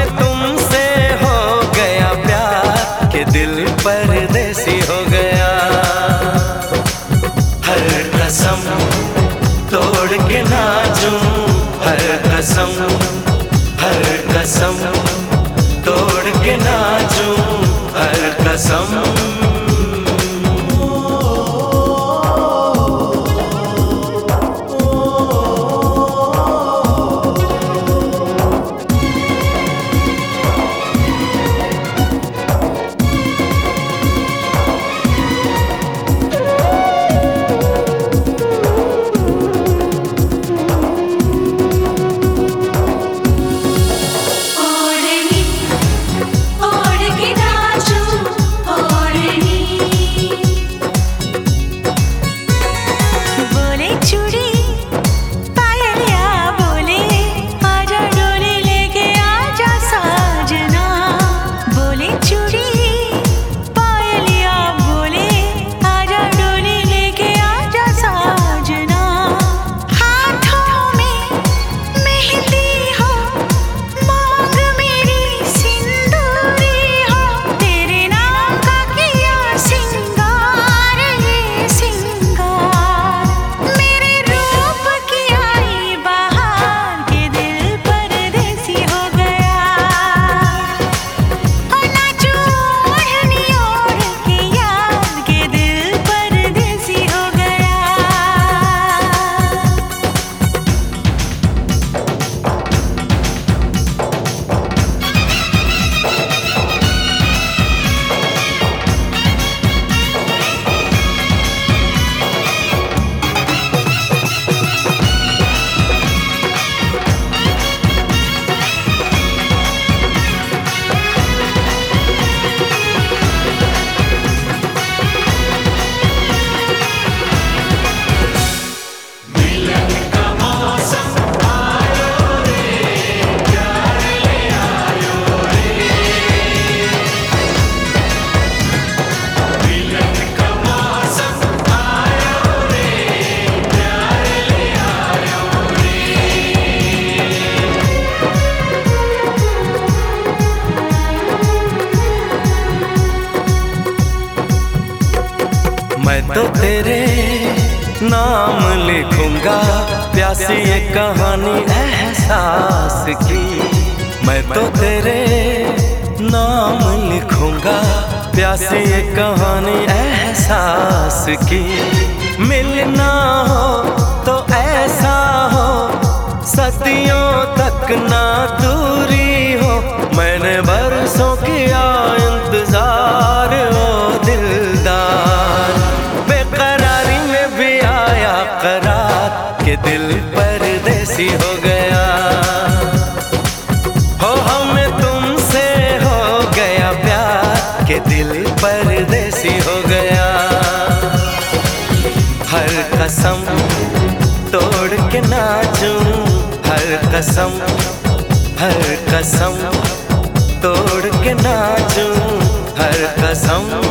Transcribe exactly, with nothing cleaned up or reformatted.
हमें तुमसे हो गया प्यार के दिल परदेसी हो गया। हर कसम तोड़ के नाचूं, हर कसम हर कसम तोड़ के नाचूं, हर कसम। मैं तो तेरे नाम लिखूंगा प्यासी ये कहानी एहसास की। मैं तो तेरे नाम लिखूंगा प्यासी ये कहानी एहसास की। मिलना हो तो ऐसा हो सदियों तक ना दूरी हो। मैंने बरसों किया इंतजार ओ दिलदार, बेकरारी में भी आया करार के दिल परदेसी हो गया। हो हमें तुमसे हो गया प्यार के दिल परदेसी हो गया। हर कसम तोड़ के नाचूं, हर कसम हर कसम तोड़ के नाचूं, हर कसम।